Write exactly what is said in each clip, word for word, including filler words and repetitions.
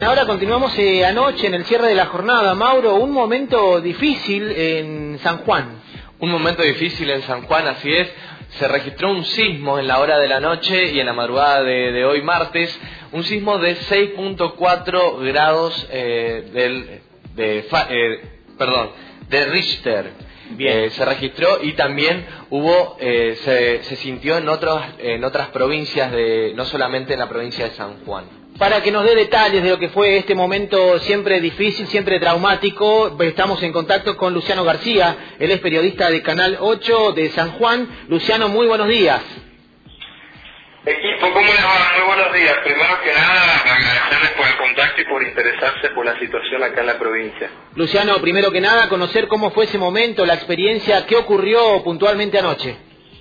Ahora continuamos eh, anoche en el cierre de la jornada. Mauro, un momento difícil en San Juan. Un momento difícil en San Juan, así es. Se registró un sismo en la hora de la noche y en la madrugada de, de hoy martes. Un sismo de seis punto cuatro grados eh, del, de, eh, perdón, de Richter. Bien. Eh, se registró y también hubo, eh, se, se sintió en, otros, en otras provincias, de, no solamente en la provincia de San Juan. Para que nos dé detalles de lo que fue este momento siempre difícil, siempre traumático, estamos en contacto con Luciano García, él es periodista de Canal ocho de San Juan. Luciano, muy buenos días. Equipo, ¿cómo les va? Muy buenos días. Primero que nada, agradecerles por el contacto y por interesarse por la situación acá en la provincia. Luciano, primero que nada, conocer cómo fue ese momento, la experiencia, qué ocurrió puntualmente anoche.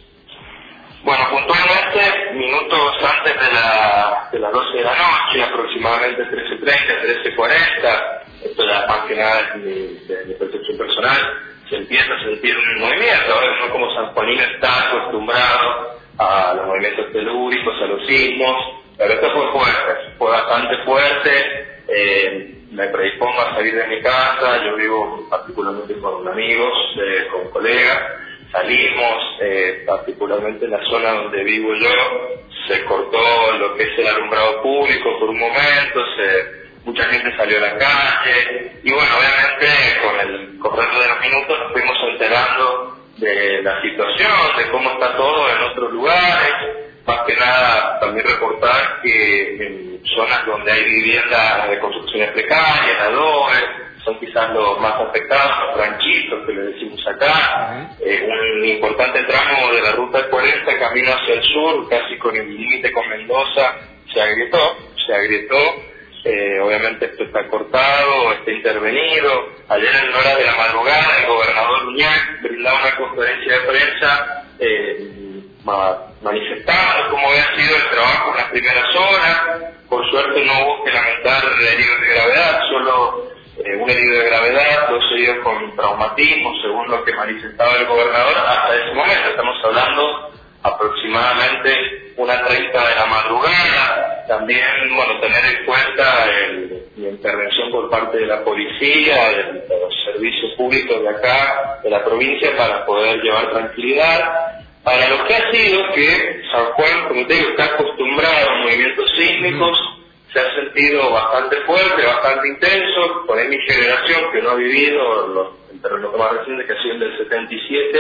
Bueno, puntualmente, minutos antes de, la, de las doce de la noche, aproximadamente trece treinta, trece cuarenta, esto ya más que nada es mi, de mi percepción personal, se empieza a sentir un movimiento. Ahora uno como sanjuanino está acostumbrado a los movimientos telúricos, a los sismos, pero esto fue fuerte, fue bastante fuerte. Eh, me predispongo a salir de mi casa, yo vivo particularmente con amigos, eh, con colegas. Salimos, eh, particularmente en la zona donde vivo yo, se cortó lo que es el alumbrado público por un momento, se, mucha gente salió a la calle, y bueno, obviamente con el correr de los minutos nos fuimos enterando de la situación, de cómo está todo en otros lugares. Más que nada también reportar que en zonas donde hay viviendas de construcciones precarias, adobes, son quizás los más afectados, los ranchitos que le decimos acá. Uh-huh. eh, un importante tramo de la ruta cuarenta, camino hacia el sur, casi con el límite con Mendoza, se agrietó, se agrietó. Eh, obviamente esto está cortado, está intervenido. Ayer en horas de la madrugada el gobernador Uñac brindaba una conferencia de prensa eh, ma- manifestando cómo había sido el trabajo en las primeras horas. Por suerte no hubo que lamentar heridos de gravedad, solo Eh, un herido de gravedad, dos heridos con traumatismo, según lo que manifestaba el gobernador hasta ese momento. Estamos hablando aproximadamente una treinta de la madrugada. También, bueno, tener en cuenta el, la intervención por parte de la policía, de, de los servicios públicos de acá, de la provincia, para poder llevar tranquilidad. Para lo que ha sido que San Juan, como te digo, está acostumbrado a movimientos sísmicos, se ha sentido bastante fuerte, bastante intenso. Por ahí mi generación, que no ha vivido los, el terremoto más reciente, que ha sido el del setenta y siete,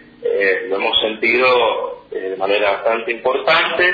eh, lo hemos sentido eh, de manera bastante importante,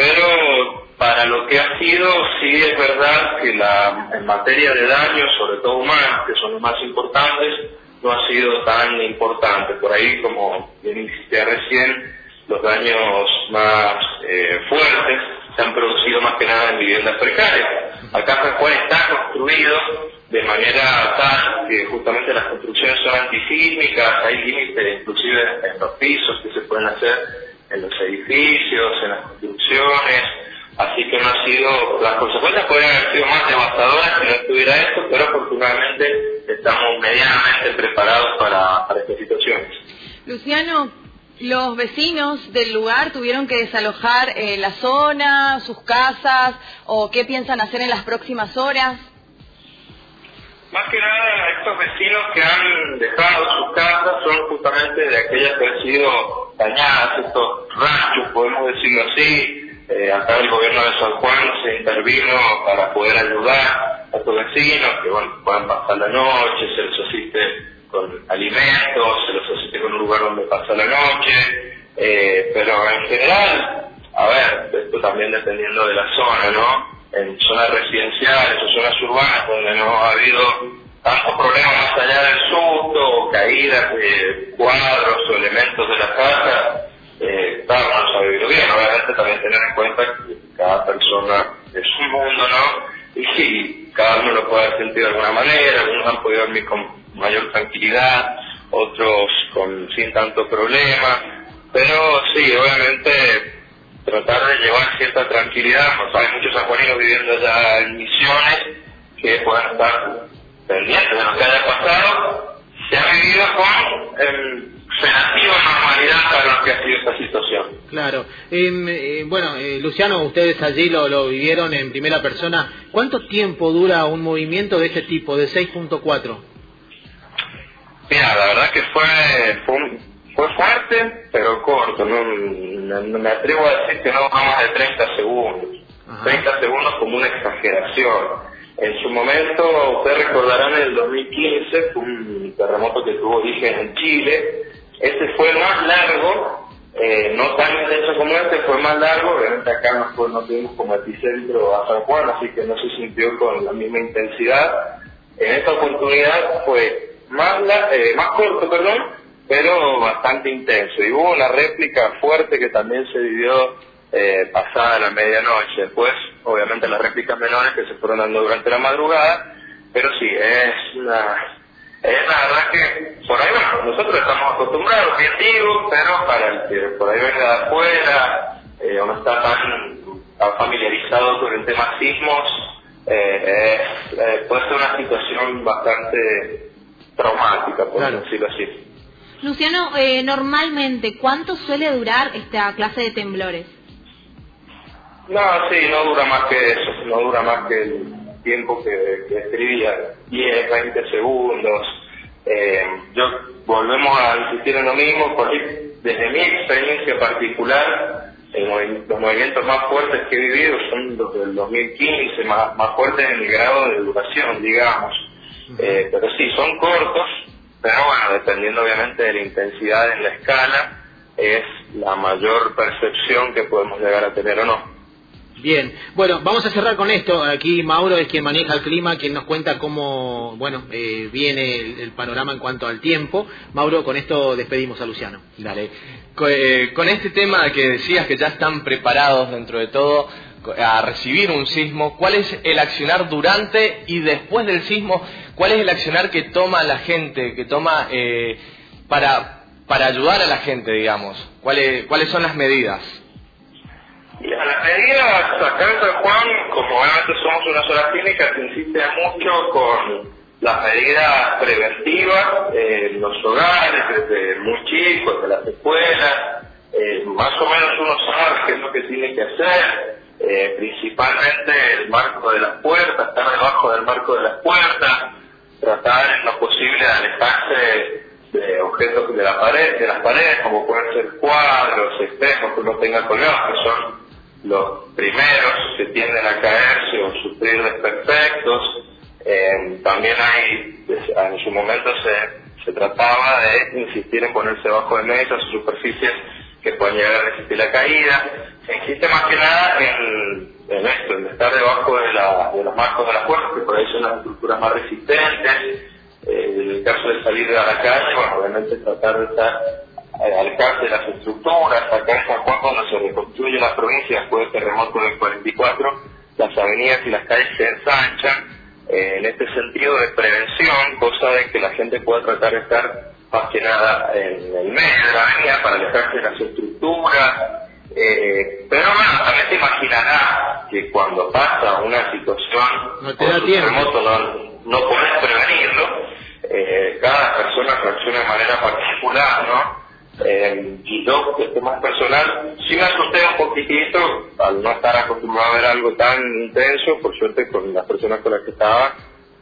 pero para lo que ha sido, sí es verdad que la, en materia de daños, sobre todo humanos, que son los más importantes, no ha sido tan importante. Por ahí, como bien insistía recién, los daños más eh, fuertes se han producido más que nada en viviendas precarias. Acá San Juan está construido de manera tal que justamente las construcciones son antisísmicas, hay límites inclusive en los pisos que se pueden hacer en los edificios, en las construcciones, así que no ha sido, las consecuencias podrían haber sido más devastadoras si no estuviera esto, pero afortunadamente estamos medianamente preparados para, para estas situaciones. Luciano, ¿los vecinos del lugar tuvieron que desalojar eh, la zona, sus casas, o qué piensan hacer en las próximas horas? Más que nada, estos vecinos que han dejado sus casas son justamente de aquellas que han sido dañadas, estos ranchos, podemos decirlo así. Eh, acá el gobierno de San Juan se intervino para poder ayudar a estos vecinos que bueno, puedan pasar la noche, se les asiste con alimentos, se los asiste con un lugar donde pasar la noche, eh, pero en general, a ver, esto también dependiendo de la zona, ¿no? En zonas residenciales o zonas urbanas donde no ha habido tantos problemas más allá del susto o caídas de cuadros o elementos de la casa, eh, claro, no se ha vivido bien. Obviamente también tener en cuenta que cada persona es un mundo, ¿no? Y sí, cada uno lo puede sentir de alguna manera, algunos han podido dormir con mayor tranquilidad, otros con sin tanto problema, pero sí, obviamente tratar de llevar cierta tranquilidad. Pues hay muchos sanjuaninos viviendo ya en Misiones que puedan estar pendientes de lo que haya pasado. Se ha vivido con, eh, relativa normalidad para lo que ha sido esta situación. Claro. Eh, eh, bueno, eh, Luciano, ustedes allí lo, lo vivieron en primera persona. ¿Cuánto tiempo dura un movimiento de este tipo, de seis punto cuatro? Mira, la verdad que fue, fue, un, fue fuerte, pero corto. No, no me atrevo a decir que no va más de treinta segundos. Ajá. treinta segundos como una exageración. En su momento, ustedes recordarán, en el dos mil quince, fue un terremoto que tuvo origen en Chile. Este fue más largo, eh, no tan intenso como este, fue más largo. Obviamente acá no, fue, no tuvimos como epicentro a San Juan, así que no se sintió con la misma intensidad. En esta oportunidad fue más, la, eh, más corto, perdón, pero bastante intenso. Y hubo una réplica fuerte que también se vivió Eh, pasada la medianoche. Después, obviamente, las réplicas menores que se fueron dando durante la madrugada, pero sí, es una, es la verdad que por ahí, bueno, nosotros estamos acostumbrados, bien digo, pero para el que por ahí venga de afuera, eh, o no está tan, tan familiarizado con el tema sismos, eh, eh, eh, puede ser una situación bastante traumática, por claro. decirlo así. Luciano, eh, normalmente, ¿cuánto suele durar esta clase de temblores? No, sí, no dura más que eso, no dura más que el tiempo que, que escribía, diez, veinte segundos. Eh, yo volvemos a insistir en lo mismo, porque desde mi experiencia particular, el, los movimientos más fuertes que he vivido son los del dos mil quince, más, más fuertes en el grado de duración, digamos. Eh, pero sí, son cortos, pero bueno, dependiendo obviamente de la intensidad en la escala, es la mayor percepción que podemos llegar a tener o no. Bien, bueno, vamos a cerrar con esto. Aquí Mauro es quien maneja el clima, quien nos cuenta cómo, bueno, eh, viene el, el panorama en cuanto al tiempo. Mauro, con esto despedimos a Luciano. Dale. Con, eh, con este tema que decías que ya están preparados dentro de todo a recibir un sismo, ¿cuál es el accionar durante y después del sismo? ¿Cuál es el accionar que toma la gente, que toma eh, para, para ayudar a la gente, digamos? ¿Cuáles, cuáles son las medidas? Mira, las medidas acá en San Juan, como obviamente somos una sola clínica, se insiste mucho con las medidas preventivas eh, en los hogares, desde muy chicos, de las escuelas, eh, más o menos uno sabe qué es lo que tiene que hacer, eh, principalmente el marco de las puertas, estar debajo del marco de las puertas, tratar en lo posible de alejarse de objetos de la pared, de las paredes, como pueden ser cuadros, espejos que uno tenga colgados, que son los primeros que tienden a caerse o sufrir desperfectos. Eh, también hay, en su momento se, se trataba de insistir en ponerse bajo de mesas o superficies que puedan llegar a resistir la caída. Se insiste más que nada en, en esto, en estar debajo de, la, de los marcos de las puertas, que por ahí son las estructuras más resistentes. Eh, en el caso de salir a la calle, bueno, obviamente tratar de estar al alcance de las estructuras. Acá en San Juan, cuando se reconstruye la provincia después del terremoto del cuarenta y cuatro, las avenidas y las calles se ensanchan eh, en este sentido de prevención, cosa de que la gente pueda tratar de estar más que nada en el medio de la avenida para alejarse de las estructuras. Eh, pero bueno, también te imaginarás que cuando pasa una situación no te da tiempo, terremoto no, no puedes prevenirlo. Eh, cada persona reacciona de manera particular, ¿no? Eh, y yo, este más personal, sí me asusté un poquitito al no estar acostumbrado a ver algo tan intenso. Por suerte, con las personas con las que estaba,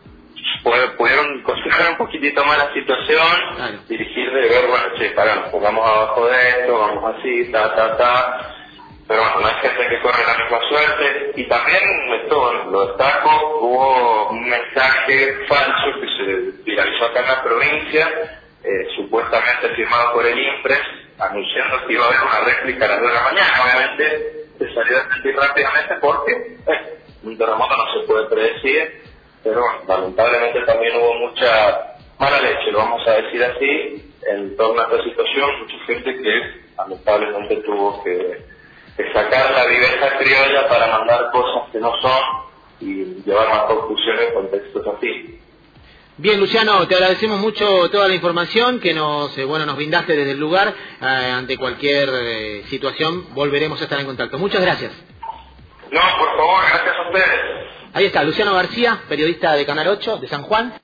pudieron considerar un poquitito más la situación, claro. Dirigir de ver, bueno, che, para, nos pongamos abajo de esto, vamos así, ta, ta, ta. Pero bueno, no hay gente que corre la misma suerte. Y también, esto, bueno, lo destaco, hubo un mensaje falso que se viralizó acá en la provincia, Eh, supuestamente firmado por el INPRES, anunciando que iba a haber una réplica a las dos de la mañana. Obviamente se salió a sentir rápidamente porque eh, un terremoto no se puede predecir, pero bueno, lamentablemente también hubo mucha mala leche, lo vamos a decir así, en torno a esta situación. Mucha gente que lamentablemente tuvo que, que sacar la viveza criolla para mandar cosas que no son y llevar más conclusiones en contextos así. Bien, Luciano, te agradecemos mucho toda la información que nos eh, bueno nos brindaste desde el lugar. Eh, ante cualquier eh, situación volveremos a estar en contacto. Muchas gracias. No, por favor, gracias a ustedes. Ahí está, Luciano García, periodista de Canal ocho de San Juan.